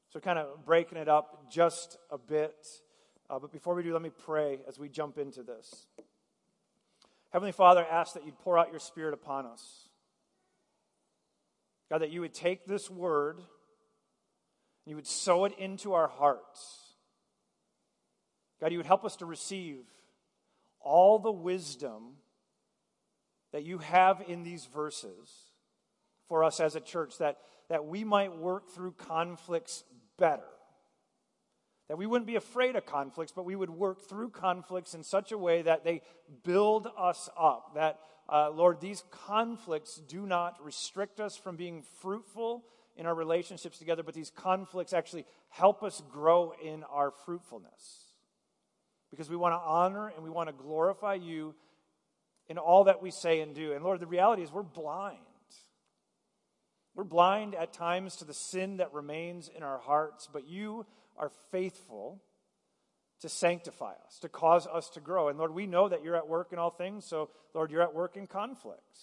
So kind of breaking it up just a bit. But before we do, let me pray as we jump into this. Heavenly Father, I ask that you'd pour out your Spirit upon us. God, that you would take this word and you would sow it into our hearts. God, you would help us to receive all the wisdom that you have in these verses for us as a church, that we might work through conflicts better. That we wouldn't be afraid of conflicts, but we would work through conflicts in such a way that they build us up. That, Lord, these conflicts do not restrict us from being fruitful in our relationships together, but these conflicts actually help us grow in our fruitfulness. Because we want to honor and we want to glorify you in all that we say and do. And Lord, the reality is we're blind. We're blind at times to the sin that remains in our hearts, but you are faithful to sanctify us, to cause us to grow. And Lord, we know that you're at work in all things, so Lord, you're at work in conflicts,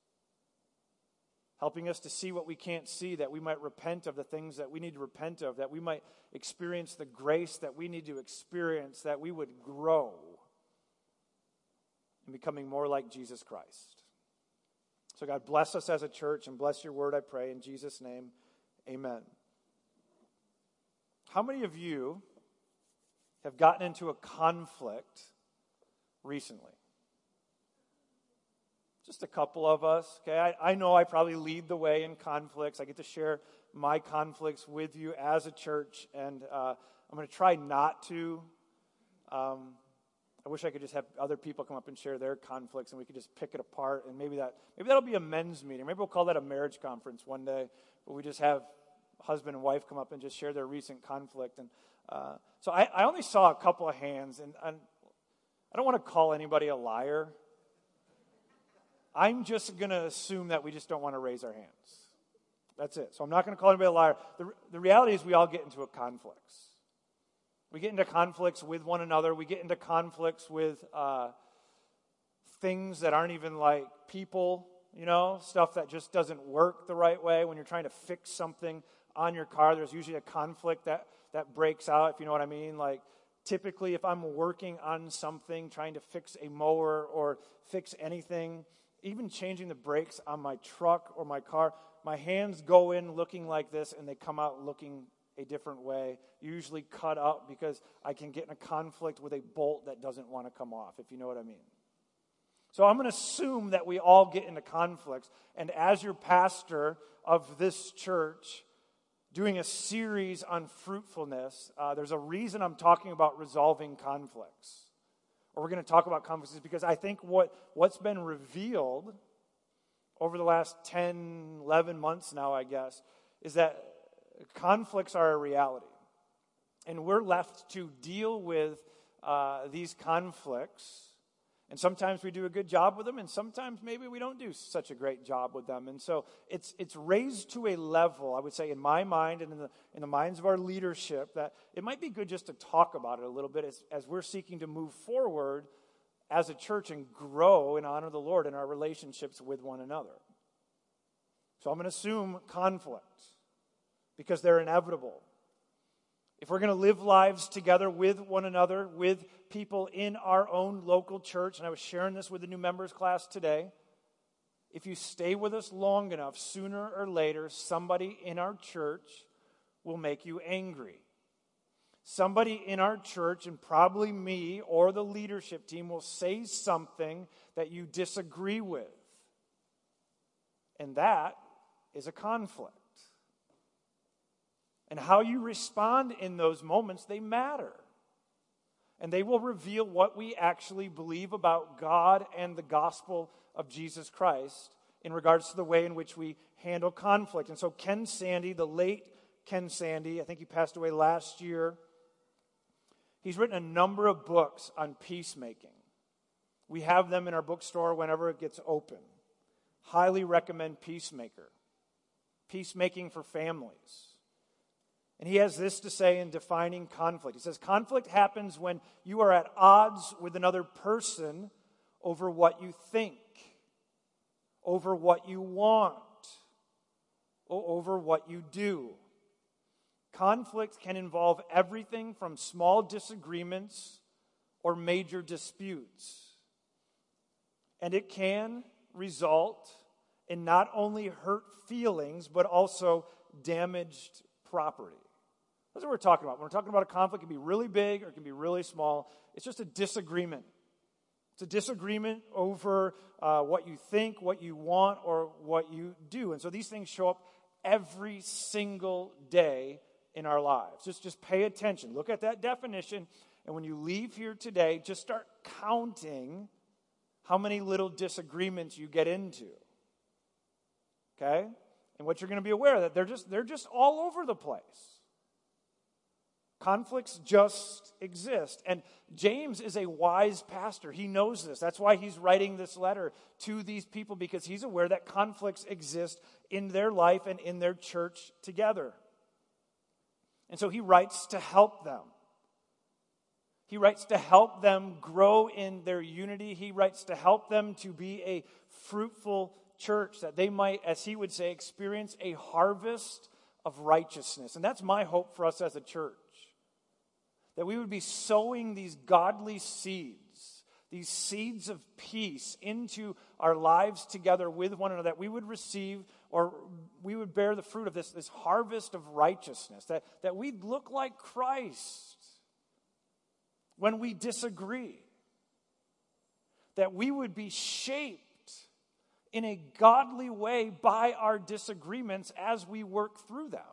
helping us to see what we can't see, that we might repent of the things that we need to repent of, that we might experience the grace that we need to experience, that we would grow in becoming more like Jesus Christ. So God, bless us as a church and bless your word, I pray, in Jesus' name, amen. How many of you have gotten into a conflict recently? Just a couple of us, okay? I know I probably lead the way in conflicts. I get to share my conflicts with you as a church, and I'm going to try not to. I wish I could just have other people come up and share their conflicts, and we could just pick it apart, and maybe that'll be a men's meeting. Maybe we'll call that a marriage conference one day, where we just have husband and wife come up and just share their recent conflict. And so I only saw a couple of hands, and I don't want to call anybody a liar. I'm just going to assume that we just don't want to raise our hands. That's it. So I'm not going to call anybody a liar. The reality is we all get into conflicts. We get into conflicts with one another. We get into conflicts with things that aren't even like people, stuff that just doesn't work the right way. When you're trying to fix something on your car, there's usually a conflict that breaks out, if you know what I mean. Like, typically, if I'm working on something, trying to fix a mower or fix anything, even changing the brakes on my truck or my car, my hands go in looking like this and they come out looking a different way, usually cut up because I can get in a conflict with a bolt that doesn't want to come off, if you know what I mean. So I'm going to assume that we all get into conflicts, and as your pastor of this church, doing a series on fruitfulness, there's a reason I'm talking about resolving conflicts. Or we're going to talk about conflicts because I think what's been revealed over the last 10, 11 months now, I guess, is that conflicts are a reality. And we're left to deal with these conflicts. And sometimes we do a good job with them, and sometimes maybe we don't do such a great job with them. And so it's raised to a level, I would say, in my mind and in the minds of our leadership, that it might be good just to talk about it a little bit as we're seeking to move forward as a church and grow and honor the Lord in our relationships with one another. So I'm going to assume conflict because they're inevitable. If we're going to live lives together with one another, with people in our own local church, and I was sharing this with the new members class today, if you stay with us long enough, sooner or later, somebody in our church will make you angry. Somebody in our church, and probably me or the leadership team, will say something that you disagree with. And that is a conflict. And how you respond in those moments, they matter. And they will reveal what we actually believe about God and the gospel of Jesus Christ in regards to the way in which we handle conflict. And so Ken Sande, the late Ken Sande, I think he passed away last year, he's written a number of books on peacemaking. We have them in our bookstore whenever it gets open. Highly recommend Peacemaker. Peacemaking for families. And he has this to say in defining conflict. He says, conflict happens when you are at odds with another person over what you think, over what you want, or over what you do. conflict can involve everything from small disagreements or major disputes. And it can result in not only hurt feelings, but also damaged property. That's what we're talking about. When we're talking about a conflict, it can be really big or it can be really small. It's just a disagreement. It's a disagreement over what you think, what you want, or what you do. And so these things show up every single day in our lives. Just pay attention. Look at that definition. And when you leave here today, just start counting how many little disagreements you get into. Okay? And what you're going to be aware of, that they're just all over the place. Conflicts just exist. And James is a wise pastor. He knows this. That's why he's writing this letter to these people, because he's aware that conflicts exist in their life and in their church together. And so he writes to help them. He writes to help them grow in their unity. He writes to help them to be a fruitful church, that they might, as he would say, experience a harvest of righteousness. And that's my hope for us as a church. That we would be sowing these godly seeds, these seeds of peace into our lives together with one another, that we would receive, or we would bear the fruit of this harvest of righteousness, that we'd look like Christ when we disagree, that we would be shaped in a godly way by our disagreements as we work through them.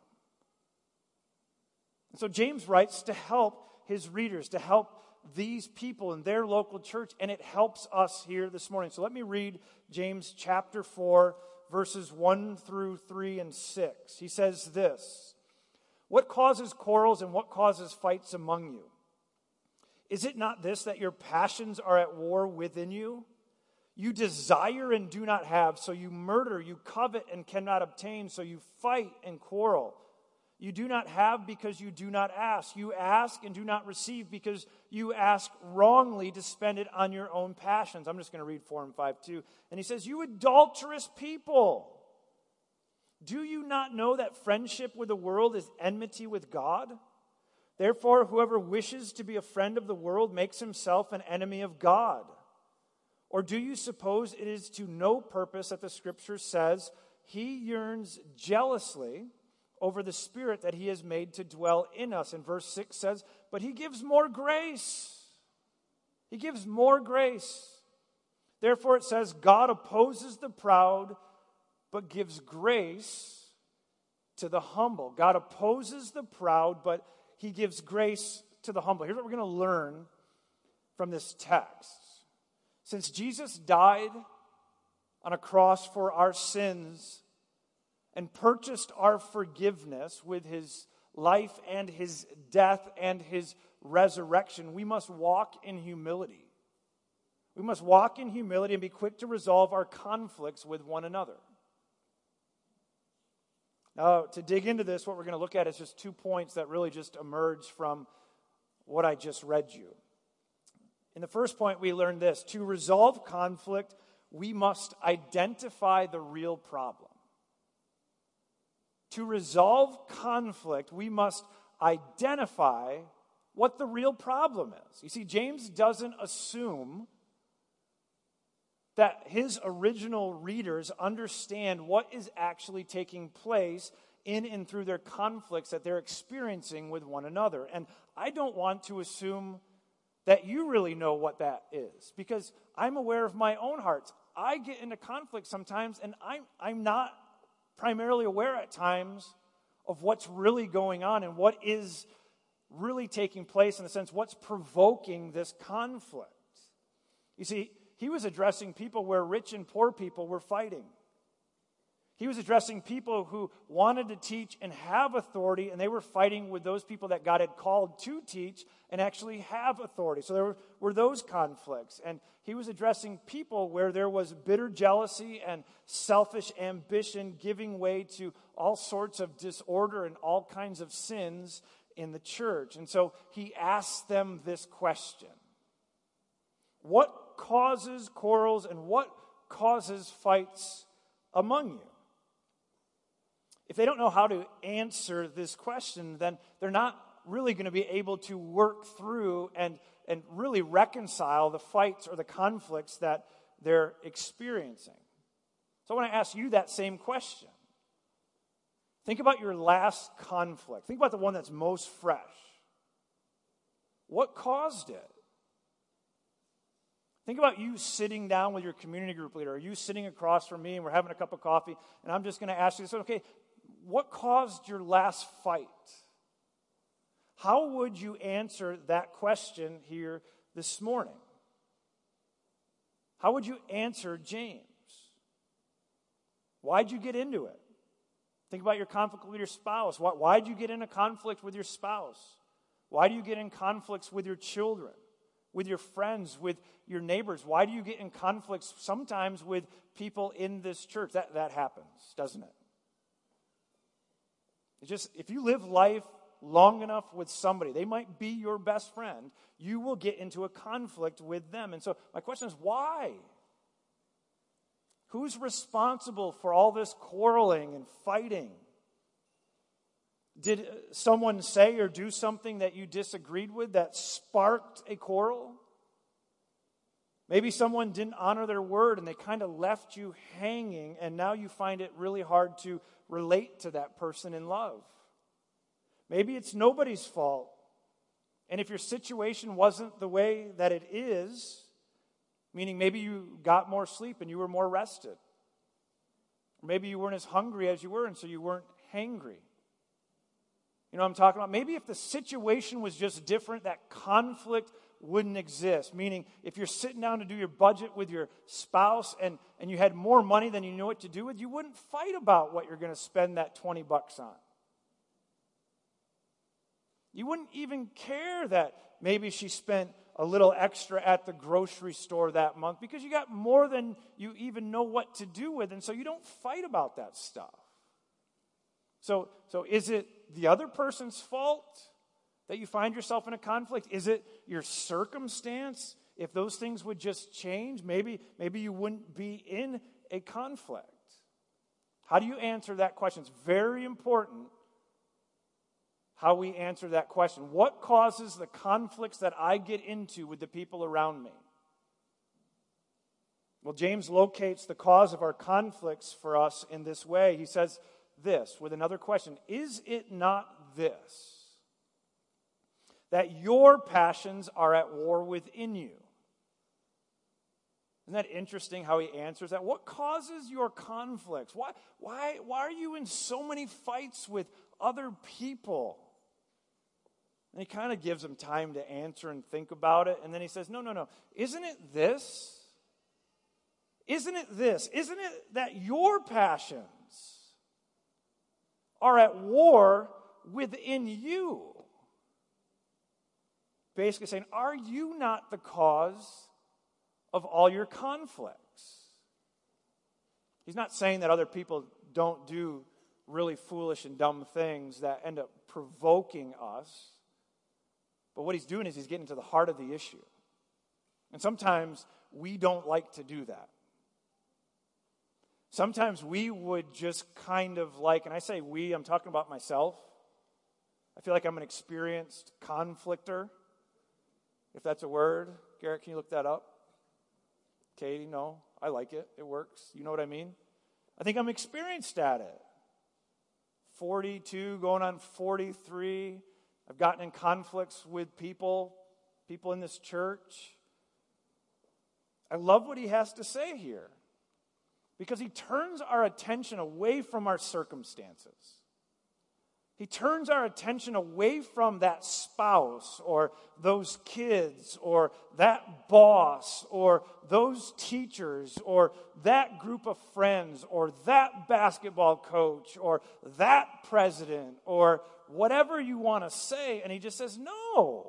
And so James writes to help his readers, to help these people in their local church, and it helps us here this morning. So let me read James chapter 4, verses 1 through 3 and 6. He says this: "What causes quarrels and what causes fights among you? Is it not this, that your passions are at war within you? You desire and do not have, so you murder. You covet and cannot obtain, so you fight and quarrel. You do not have because you do not ask. You ask and do not receive because you ask wrongly to spend it on your own passions." I'm just going to read 4 and 5 too. And he says, "You adulterous people, do you not know that friendship with the world is enmity with God? Therefore, whoever wishes to be a friend of the world makes himself an enemy of God. Or do you suppose it is to no purpose that the Scripture says, 'He yearns jealously over the Spirit that He has made to dwell in us'?" And verse 6 says, "But He gives more grace." He gives more grace. Therefore it says, "God opposes the proud, but gives grace to the humble." God opposes the proud, but He gives grace to the humble. Here's what we're going to learn from this text. Since Jesus died on a cross for our sins and purchased our forgiveness with His life and His death and His resurrection, we must walk in humility. We must walk in humility and be quick to resolve our conflicts with one another. Now, to dig into this, what we're going to look at is just 2 points that really just emerge from what I just read you. In the first point, we learned this: to resolve conflict, we must identify the real problem. To resolve conflict, we must identify what the real problem is. You see, James doesn't assume that his original readers understand what is actually taking place in and through their conflicts that they're experiencing with one another. And I don't want to assume that you really know what that is, because I'm aware of my own heart. I get into conflict sometimes, and I'm not primarily aware at times of what's really going on and what is really taking place, in the sense, what's provoking this conflict. You see, he was addressing people where rich and poor people were fighting. He was addressing people who wanted to teach and have authority, and they were fighting with those people that God had called to teach and actually have authority. So there were those conflicts. And he was addressing people where there was bitter jealousy and selfish ambition, giving way to all sorts of disorder and all kinds of sins in the church. And so he asked them this question: what causes quarrels and what causes fights among you? if they don't know how to answer this question, then they're not really going to be able to work through and really reconcile the fights or the conflicts that they're experiencing. So I want to ask you that same question. Think about your last conflict. Think about the one that's most fresh. What caused it? Think about you sitting down with your community group leader, or you sitting across from me and we're having a cup of coffee, and I'm just going to ask you this, okay, what caused your last fight? How would you answer that question here this morning? How would you answer James? Why'd you get into it? Think about your conflict with your spouse. Why'd you get in a conflict with your spouse? Why do you get in conflicts with your children, with your friends, with your neighbors? Why do you get in conflicts sometimes with people in this church? That happens, doesn't it? It's just, if you live life long enough with somebody, they might be your best friend, you will get into a conflict with them. And so my question is, why? Who's responsible for all this quarreling and fighting? Did someone say or do something that you disagreed with that sparked a quarrel? Maybe someone didn't honor their word and they kind of left you hanging, and now you find it really hard to relate to that person in love. Maybe it's nobody's fault. And if your situation wasn't the way that it is, meaning maybe you got more sleep and you were more rested. Or maybe you weren't as hungry as you were, and so you weren't hangry. You know what I'm talking about? Maybe if the situation was just different, that conflict wouldn't exist. Meaning, if you're sitting down to do your budget with your spouse and you had more money than you know what to do with, you wouldn't fight about what you're going to spend that $20 on. You wouldn't even care that maybe she spent a little extra at the grocery store that month because you got more than you even know what to do with, and so you don't fight about that stuff. So is it the other person's fault that you find yourself in a conflict? Is it your circumstance? If those things would just change, maybe you wouldn't be in a conflict. How do you answer that question? It's very important how we answer that question. What causes the conflicts that I get into with the people around me? Well, James locates the cause of our conflicts for us in this way. He says this with another question: is it not this, that your passions are at war within you? Isn't that interesting how he answers that? What causes your conflicts? Why are you in so many fights with other people? And he kind of gives them time to answer and think about it. And then he says, no. Isn't it this? Isn't it this? Isn't it that your passions are at war within you? Basically saying, are you not the cause of all your conflicts? He's not saying that other people don't do really foolish and dumb things that end up provoking us. But what he's doing is he's getting to the heart of the issue. And sometimes we don't like to do that. Sometimes we would just kind of like, and I say we, I'm talking about myself. I feel like I'm an experienced conflictor, if that's a word. Garrett, can you look that up? Katie, no, I like it. It works. You know what I mean? I think I'm experienced at it. 42, going on 43. I've gotten in conflicts with people in this church. I love what he has to say here, because he turns our attention away from our circumstances. He turns our attention away from that spouse or those kids or that boss or those teachers or that group of friends or that basketball coach or that president or whatever you want to say. And he just says, no.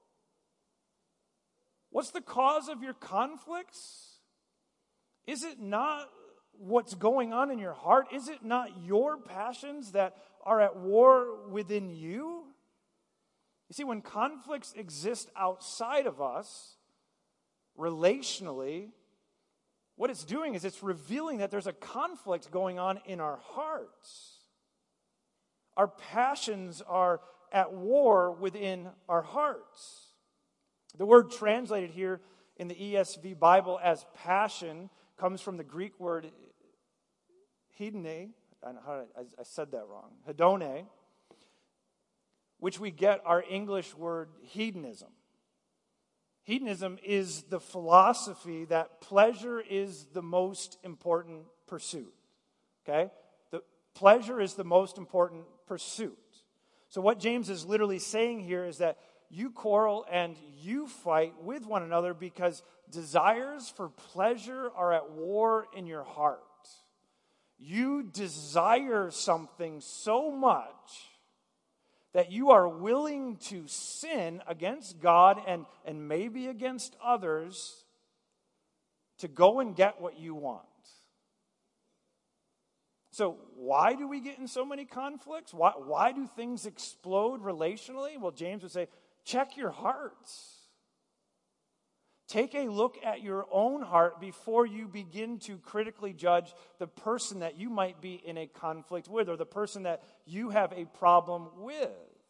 What's the cause of your conflicts? Is it not what's going on in your heart? Is it not your passions that are at war within you? You see, when conflicts exist outside of us, relationally, what it's doing is it's revealing that there's a conflict going on in our hearts. Our passions are at war within our hearts. The word translated here in the ESV Bible as passion comes from the Greek word hedone. I said that wrong. Hedone, which we get our English word hedonism. Hedonism is the philosophy that pleasure is the most important pursuit. Okay? The pleasure is the most important pursuit. So what James is literally saying here is that you quarrel and you fight with one another because desires for pleasure are at war in your heart. You desire something so much that you are willing to sin against God and maybe against others to go and get what you want. So why do we get in so many conflicts? Why do things explode relationally? Well, James would say, check your hearts. Take a look at your own heart before you begin to critically judge the person that you might be in a conflict with or the person that you have a problem with.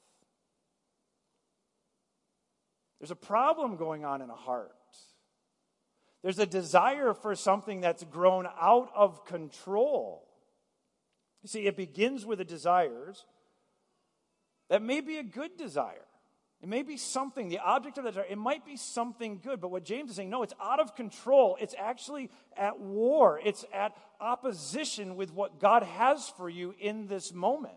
There's a problem going on in a heart. There's a desire for something that's grown out of control. You see, it begins with the desires that may be a good desire. It may be something, the object of the desire, it might be something good. But what James is saying, no, it's out of control. It's actually at war. It's at opposition with what God has for you in this moment.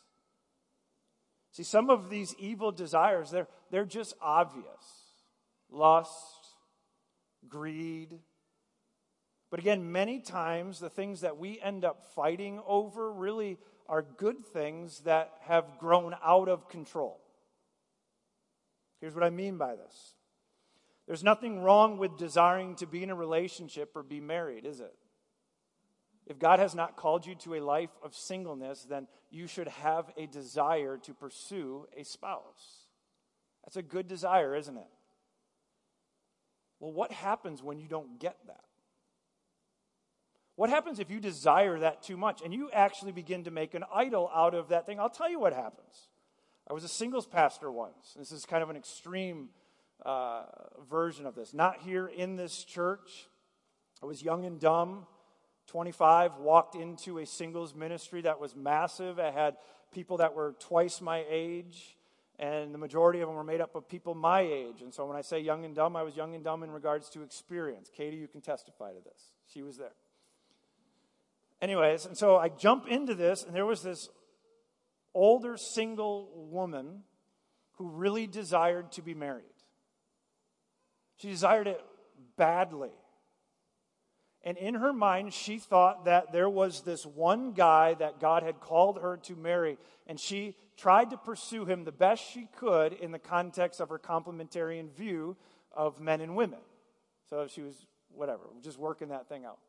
See, some of these evil desires, they're just obvious. Lust, greed. But again, many times the things that we end up fighting over really are good things that have grown out of control. Here's what I mean by this. There's nothing wrong with desiring to be in a relationship or be married, is it? If God has not called you to a life of singleness, then you should have a desire to pursue a spouse. That's a good desire, isn't it? Well, what happens when you don't get that? What happens if you desire that too much and you actually begin to make an idol out of that thing? I'll tell you what happens. I was a singles pastor once. This is kind of an extreme version of this. Not here in this church. I was young and dumb, 25, walked into a singles ministry that was massive. I had people that were twice my age, and the majority of them were made up of people my age. And so when I say young and dumb, I was young and dumb in regards to experience. Katie, you can testify to this. She was there. Anyways, and so I jump into this, and there was this older single woman who really desired to be married. She desired it badly. And in her mind, she thought that there was this one guy that God had called her to marry, and she tried to pursue him the best she could in the context of her complementarian view of men and women. So she was, just working that thing out.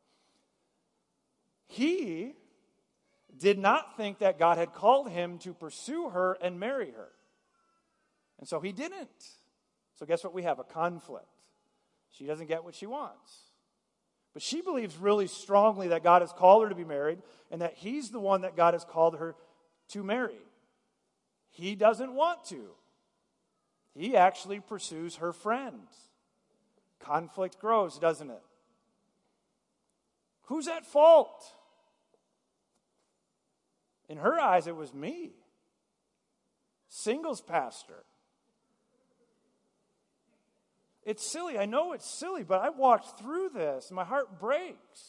He did not think that God had called him to pursue her and marry her. And so he didn't. So guess what we have? A conflict. She doesn't get what she wants. But she believes really strongly that God has called her to be married and that he's the one that God has called her to marry. He doesn't want to. He actually pursues her friend. Conflict grows, doesn't it? Who's at fault? In her eyes, it was me. Singles pastor. It's silly. I know it's silly, but I walked through this. And my heart breaks.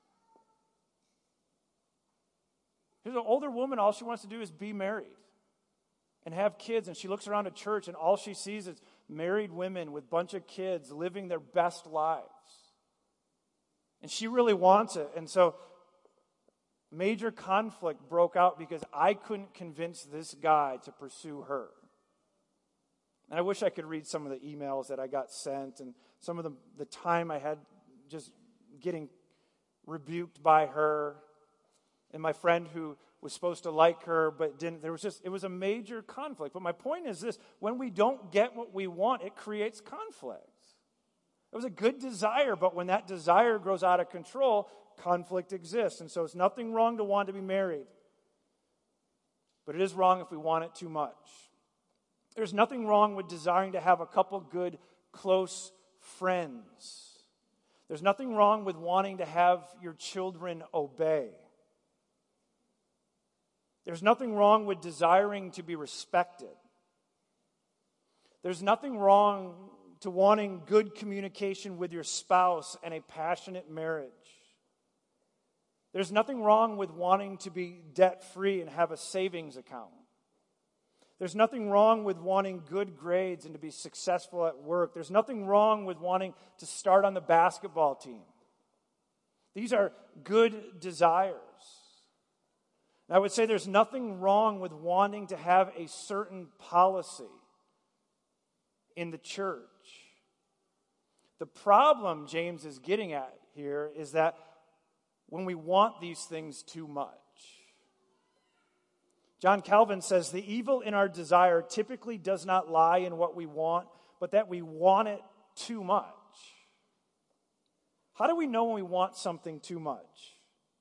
Here's an older woman. All she wants to do is be married and have kids. And she looks around a church, and all she sees is married women with a bunch of kids living their best lives. And she really wants it. And so major conflict broke out because I couldn't convince this guy to pursue her. And I wish I could read some of the emails that I got sent and some of the time I had just getting rebuked by her. And my friend who was supposed to like her but didn't. It was a major conflict. But my point is this: when we don't get what we want, it creates conflict. It was a good desire, but when that desire grows out of control, conflict exists. And so it's nothing wrong to want to be married. but it is wrong if we want it too much. There's nothing wrong with desiring to have a couple good, close friends. There's nothing wrong with wanting to have your children obey. There's nothing wrong with desiring to be respected. There's nothing wrong to wanting good communication with your spouse and a passionate marriage. There's nothing wrong with wanting to be debt-free and have a savings account. There's nothing wrong with wanting good grades and to be successful at work. There's nothing wrong with wanting to start on the basketball team. These are good desires. And I would say there's nothing wrong with wanting to have a certain policy in the church. The problem James is getting at here is that when we want these things too much. John Calvin says, the evil in our desire typically does not lie in what we want, but that we want it too much. How do we know when we want something too much?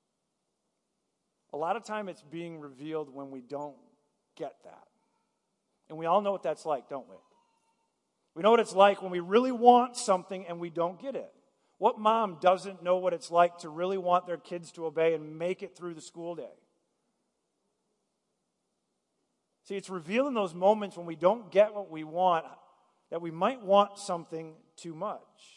A lot of time it's being revealed when we don't get that. And we all know what that's like, don't we? We know what it's like when we really want something and we don't get it. What mom doesn't know what it's like to really want their kids to obey and make it through the school day? See, it's revealed in those moments when we don't get what we want that we might want something too much.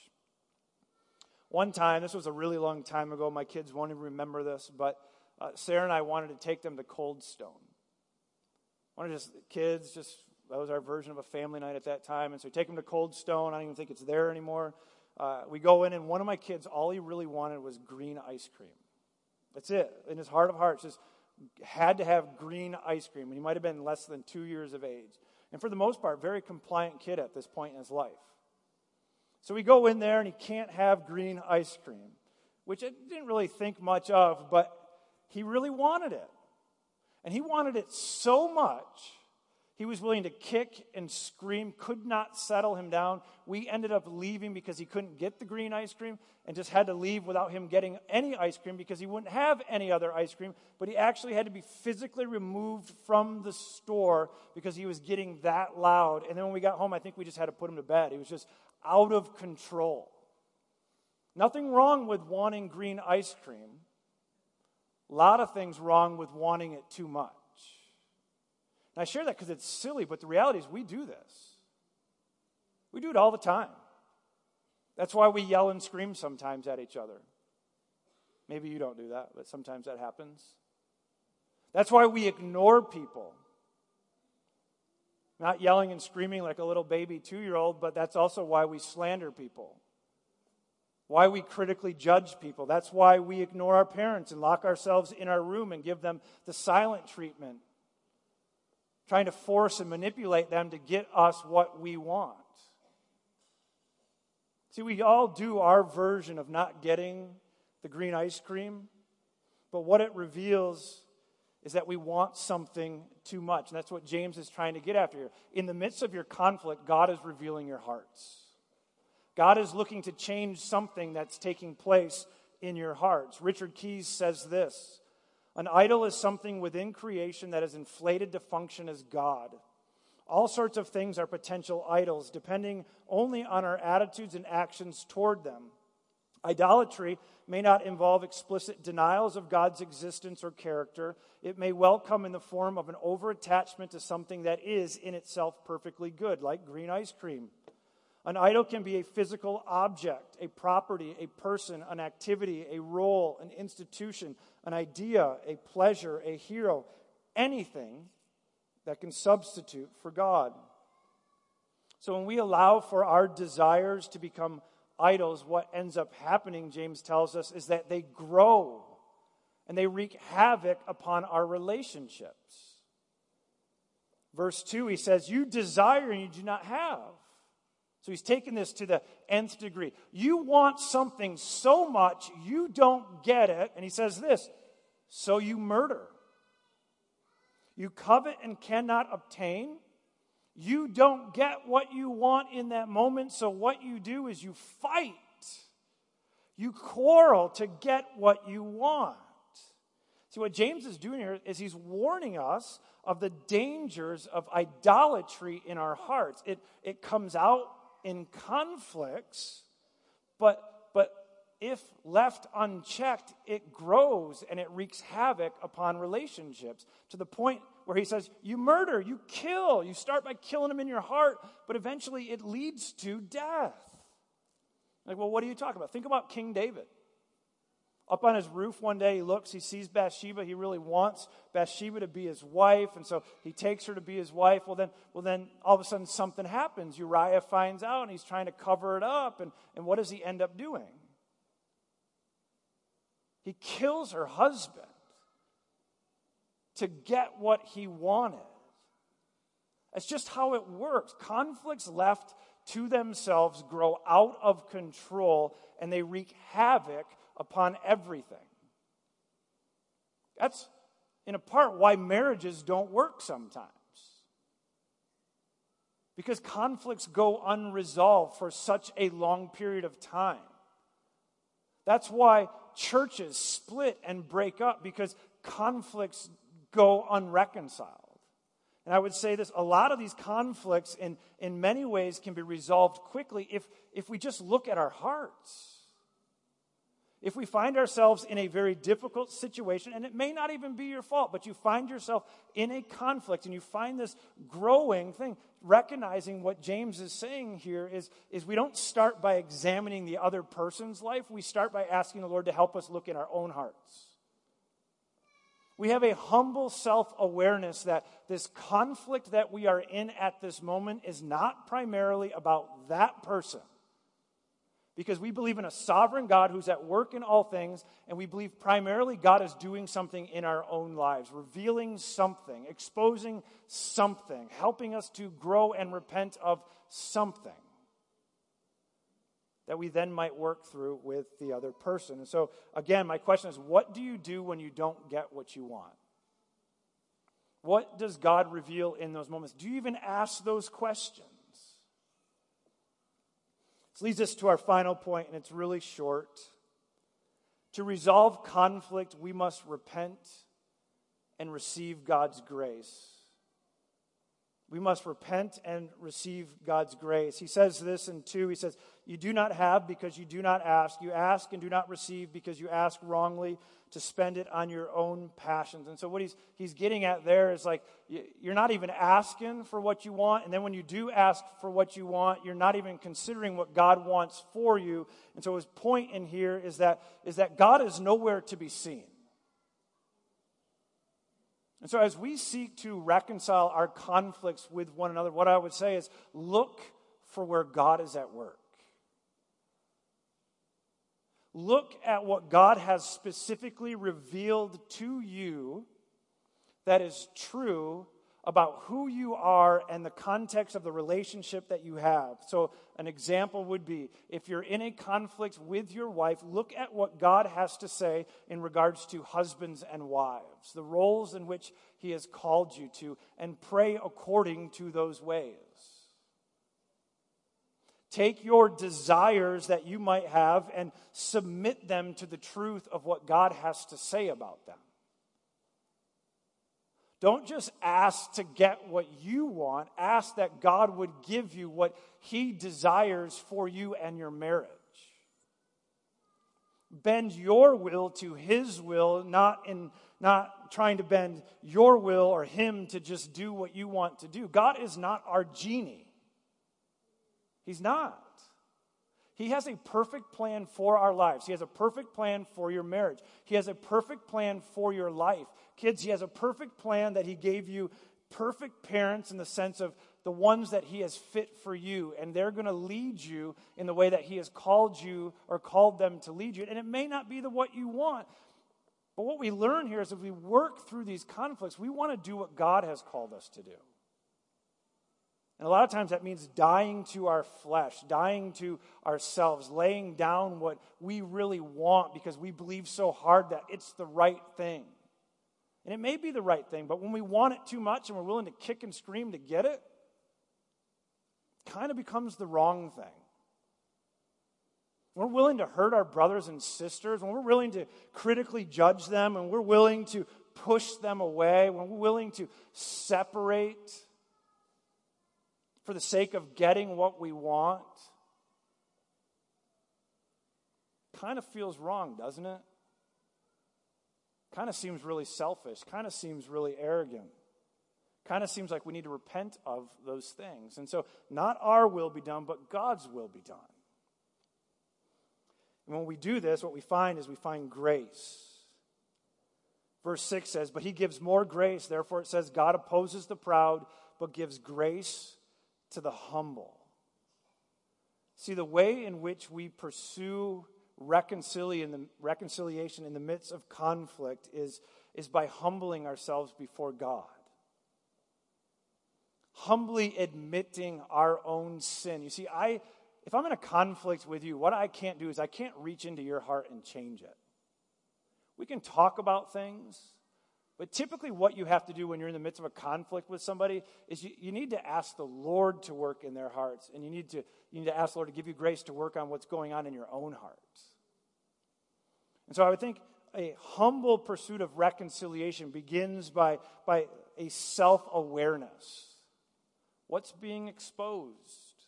One time, this was a really long time ago, my kids won't even remember this, but Sarah and I wanted to take them to Cold Stone. That was our version of a family night at that time, and so we take them to Cold Stone. I don't even think it's there anymore. We go in, and one of my kids, all he really wanted was green ice cream. That's it. In his heart of hearts, just had to have green ice cream. And he might have been less than 2 years of age. And for the most part, very compliant kid at this point in his life. So we go in there, and he can't have green ice cream, which I didn't really think much of, but he really wanted it. And he wanted it so much, he was willing to kick and scream, could not settle him down. We ended up leaving because he couldn't get the green ice cream and just had to leave without him getting any ice cream because he wouldn't have any other ice cream. But he actually had to be physically removed from the store because he was getting that loud. And then when we got home, I think we just had to put him to bed. He was just out of control. Nothing wrong with wanting green ice cream. A lot of things wrong with wanting it too much. And I share that because it's silly, but the reality is we do this. We do it all the time. That's why we yell and scream sometimes at each other. Maybe you don't do that, but sometimes that happens. That's why we ignore people. Not yelling and screaming like a little baby 2-year-old, but that's also why we slander people. Why we critically judge people. That's why we ignore our parents and lock ourselves in our room and give them the silent treatment. Trying to force and manipulate them to get us what we want. See, we all do our version of not getting the green ice cream, but what it reveals is that we want something too much. And that's what James is trying to get after here. In the midst of your conflict, God is revealing your hearts. God is looking to change something that's taking place in your hearts. Richard Keyes says this: an idol is something within creation that is inflated to function as God. All sorts of things are potential idols, depending only on our attitudes and actions toward them. Idolatry may not involve explicit denials of God's existence or character. It may well come in the form of an over-attachment to something that is in itself perfectly good, like green ice cream. An idol can be a physical object, a property, a person, an activity, a role, an institution, an idea, a pleasure, a hero, anything that can substitute for God. So when we allow for our desires to become idols, what ends up happening, James tells us, is that they grow and they wreak havoc upon our relationships. Verse 2, he says, you desire and you do not have. So he's taken this to the nth degree. You want something so much, you don't get it. And he says this, so you murder. You covet and cannot obtain. You don't get what you want in that moment, so what you do is you fight. You quarrel to get what you want. See, what James is doing here is he's warning us of the dangers of idolatry in our hearts. It comes out in conflicts, but if left unchecked, it grows and it wreaks havoc upon relationships to the point where he says, you murder, you kill. You start by killing them in your heart, but eventually it leads to death. Like, well, what are you talking about? Think about King David. Up on his roof one day, he looks, he sees Bathsheba. He really wants Bathsheba to be his wife, and so he takes her to be his wife. Well, then all of a sudden something happens. Uriah finds out, and he's trying to cover it up, and what does he end up doing? He kills her husband to get what he wanted. That's just how it works. Conflicts left to themselves grow out of control, and they wreak havoc upon everything. That's, in a part, why marriages don't work sometimes. Because conflicts go unresolved for such a long period of time. That's why churches split and break up, because conflicts go unreconciled. And I would say this, a lot of these conflicts in many ways can be resolved quickly if we just look at our hearts. If we find ourselves in a very difficult situation, and it may not even be your fault, but you find yourself in a conflict and you find this growing thing, recognizing what James is saying here is we don't start by examining the other person's life. We start by asking the Lord to help us look in our own hearts. We have a humble self-awareness that this conflict that we are in at this moment is not primarily about that person. Because we believe in a sovereign God who's at work in all things, and we believe primarily God is doing something in our own lives, revealing something, exposing something, helping us to grow and repent of something that we then might work through with the other person. And so, again, my question is, what do you do when you don't get what you want? What does God reveal in those moments? Do you even ask those questions? This leads us to our final point, and it's really short. To resolve conflict, we must repent and receive God's grace. We must repent and receive God's grace. He says this in 2. He says, you do not have because you do not ask. You ask and do not receive because you ask wrongly to spend it on your own passions. And so what he's getting at there is like, you're not even asking for what you want. And then when you do ask for what you want, you're not even considering what God wants for you. And so his point in here is that God is nowhere to be seen. And so as we seek to reconcile our conflicts with one another, what I would say is look for where God is at work. Look at what God has specifically revealed to you that is true about who you are and the context of the relationship that you have. So an example would be, if you're in a conflict with your wife, look at what God has to say in regards to husbands and wives, the roles in which he has called you to, and pray according to those ways. Take your desires that you might have and submit them to the truth of what God has to say about them. Don't just ask to get what you want. Ask that God would give you what he desires for you and your marriage. Bend your will to his will, not trying to bend your will or him to just do what you want to do. God is not our genie. He's not. He has a perfect plan for our lives. He has a perfect plan for your marriage. He has a perfect plan for your life. Kids, he has a perfect plan that he gave you perfect parents in the sense of the ones that he has fit for you. And they're going to lead you in the way that he has called you or called them to lead you. And it may not be what you want. But what we learn here is if we work through these conflicts, we want to do what God has called us to do. And a lot of times that means dying to our flesh, dying to ourselves, laying down what we really want because we believe so hard that it's the right thing. And it may be the right thing, but when we want it too much and we're willing to kick and scream to get it, it kind of becomes the wrong thing. when we're willing to hurt our brothers and sisters, when we're willing to critically judge them, when we're willing to push them away, when we're willing to separate for the sake of getting what we want, kind of feels wrong, doesn't it? Kind of seems really selfish, kind of seems really arrogant. Kind of seems like we need to repent of those things. And so not our will be done, but God's will be done. And when we do this, what we find is we find grace. Verse 6 says, but he gives more grace. Therefore it says, God opposes the proud, but gives grace to the humble. See, the way in which we pursue reconciliation in the midst of conflict is by humbling ourselves before God. Humbly admitting our own sin. You see, if I'm in a conflict with you, what I can't do is I can't reach into your heart and change it. We can talk about things, but typically what you have to do when you're in the midst of a conflict with somebody is you need to ask the Lord to work in their hearts, and you need to ask the Lord to give you grace to work on what's going on in your own hearts. And so I would think a humble pursuit of reconciliation begins by a self-awareness. What's being exposed?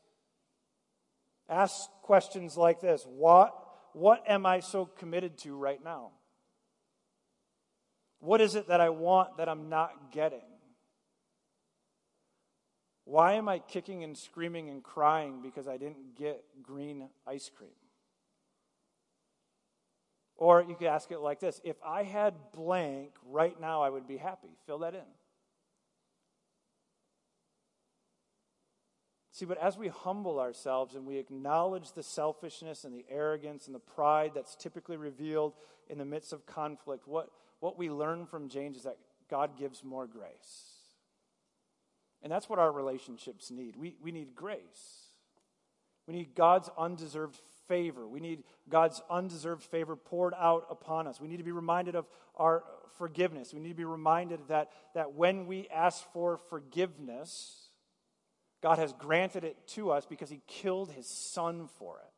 Ask questions like this. What am I so committed to right now? What is it that I want that I'm not getting? Why am I kicking and screaming and crying because I didn't get green ice cream? Or you could ask it like this. If I had blank right now, I would be happy. Fill that in. See, but as we humble ourselves and we acknowledge the selfishness and the arrogance and the pride that's typically revealed in the midst of conflict, what we learn from James is that God gives more grace. And that's what our relationships need. We need grace. We need God's undeserved favor. We need God's undeserved favor poured out upon us. We need to be reminded of our forgiveness. We need to be reminded that when we ask for forgiveness, God has granted it to us because he killed his son for it.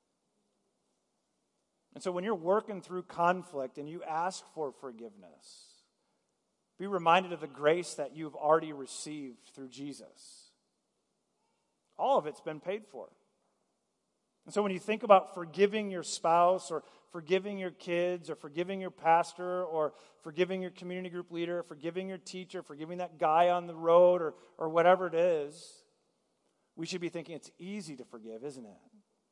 And so when you're working through conflict and you ask for forgiveness, be reminded of the grace that you've already received through Jesus. All of it's been paid for. And so when you think about forgiving your spouse or forgiving your kids or forgiving your pastor or forgiving your community group leader, or forgiving your teacher, forgiving that guy on the road or whatever it is, we should be thinking it's easy to forgive, isn't it?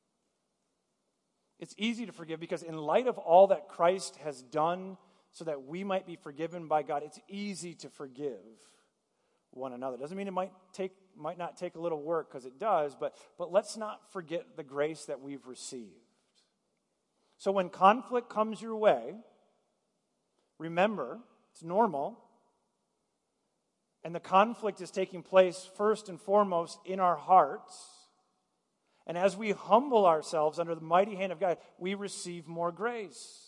It's easy to forgive because in light of all that Christ has done so that we might be forgiven by God, it's easy to forgive one another. Doesn't mean it might not take a little work, because it does, but let's not forget the grace that we've received. So when conflict comes your way, remember, it's normal. And the conflict is taking place first and foremost in our hearts. And as we humble ourselves under the mighty hand of God, we receive more grace.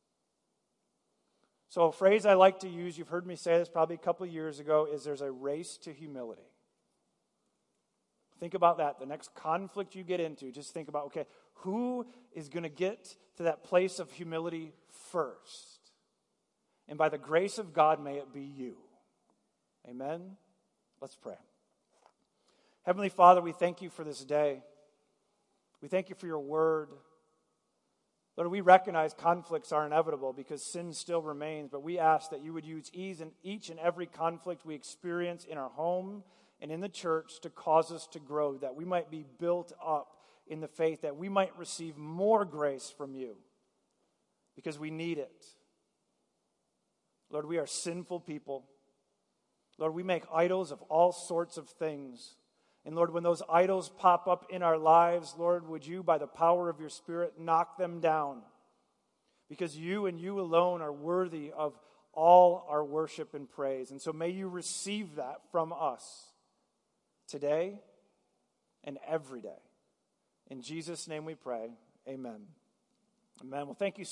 So a phrase I like to use, you've heard me say this probably a couple of years ago, is there's a race to humility. Think about that. The next conflict you get into, just think about, okay, who is going to get to that place of humility first? And by the grace of God, may it be you. Amen? Let's pray. Heavenly Father, we thank you for this day. We thank you for your word. Lord, we recognize conflicts are inevitable because sin still remains, but we ask that you would use each and every conflict we experience in our home and in the church to cause us to grow, that we might be built up in the faith, that we might receive more grace from you because we need it. Lord, we are sinful people. Lord, we make idols of all sorts of things. And Lord, when those idols pop up in our lives, Lord, would you, by the power of your Spirit, knock them down? Because you and you alone are worthy of all our worship and praise. And so may you receive that from us today and every day. In Jesus' name we pray. Amen. Amen. Well, thank you